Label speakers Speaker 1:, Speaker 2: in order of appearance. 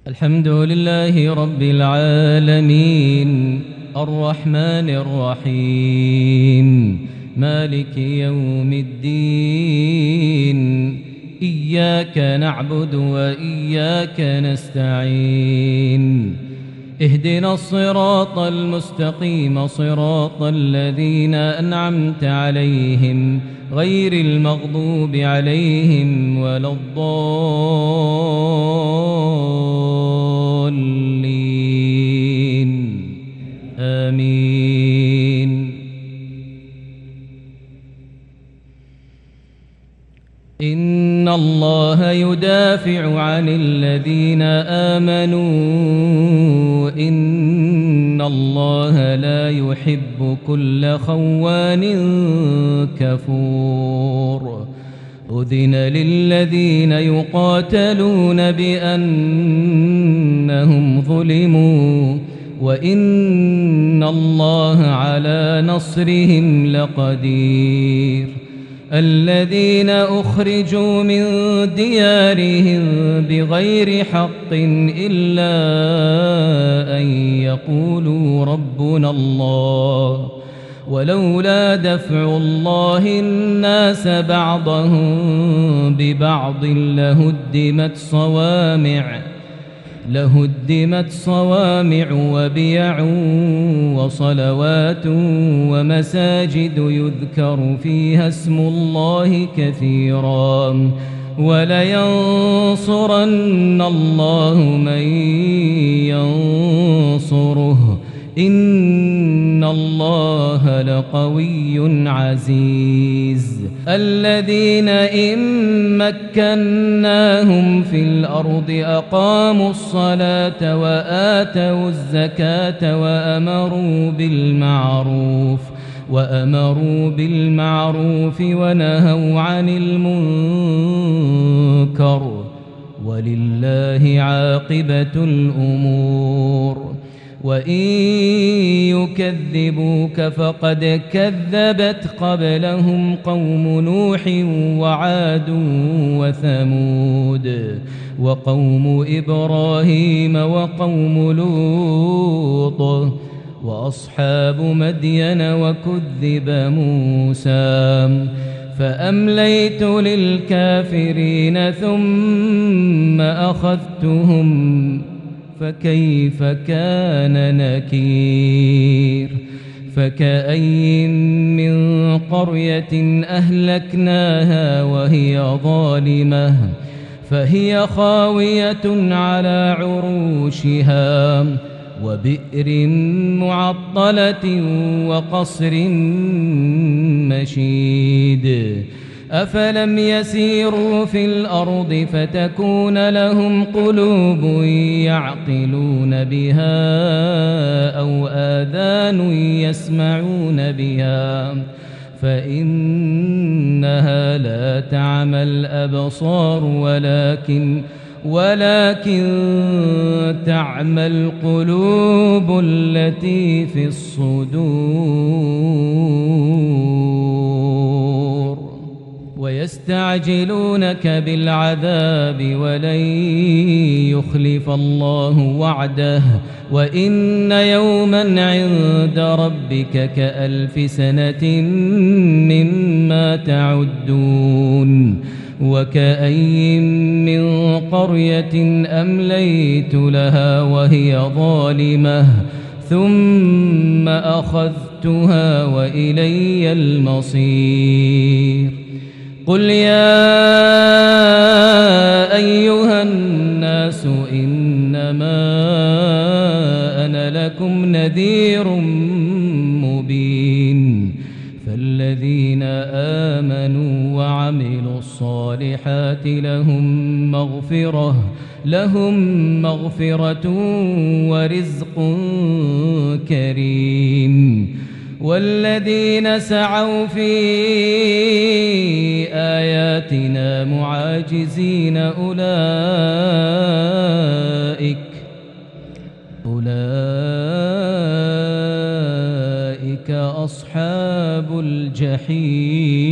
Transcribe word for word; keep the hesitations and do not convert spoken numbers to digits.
Speaker 1: الحمد لله رب العالمين الرحمن الرحيم مالك يوم الدين إياك نعبد وإياك نستعين اهدنا الصراط المستقيم صراط الذين أنعمت عليهم غير المغضوب عليهم ولا الضالين آمين. إن الله يدافع عن الذين آمنوا إن الله لا يحب كل خوان كفور. أذن للذين يقاتلون بأنهم ظلموا وإن الله على نصرهم لقدير. الذين أخرجوا من ديارهم بغير حق إلا أن يقولوا ربنا الله ولولا دفع الله الناس بعضهم ببعض لهدمت صوامع لهدمت صوامع وبيع وصلوات ومساجد يذكر فيها اسم الله كثيرا ولينصرن الله من ينصره إن الله لقوي عزيز. الذين إن مكناهم في الأرض أقاموا الصلاة وآتوا الزكاة وأمروا بالمعروف وأمروا بالمعروف ونهوا عن المنكر ولله عاقبة الأمور. وإن يكذبوك فقد كذبت قبلهم قوم نوح وعاد وثمود وقوم إبراهيم وقوم لوط وأصحاب مدين وكذب موسى فأمليت للكافرين ثم أخذتهم فكيف كان نكير. فكأي من قرية أهلكناها وهي ظالمة فهي خاوية على عروشها وبئر معطلة وقصر مشيد. أفلم يسيروا في الأرض فتكون لهم قلوب يعقلون بها أو آذان يسمعون بها فإنها لا تعمى الأبصار ولكن ولكن تعمى القلوب التي في الصدور. ويستعجلونك بالعذاب ولن يخلف الله وعده وإن يوما عند ربك كألف سنة مما تعدون. وكأي من قرية أمليت لها وهي ظالمة ثم أخذتها وإلي المصير. قل يا أيها الناس إنما أنا لكم نذير مبين. فالذين آمنوا وعملوا الصالحات لهم مغفرة لهم مغفرة ورزق كريم. والذين سعوا في آياتنا معاجزين أولئك أولئك أصحاب الجحيم.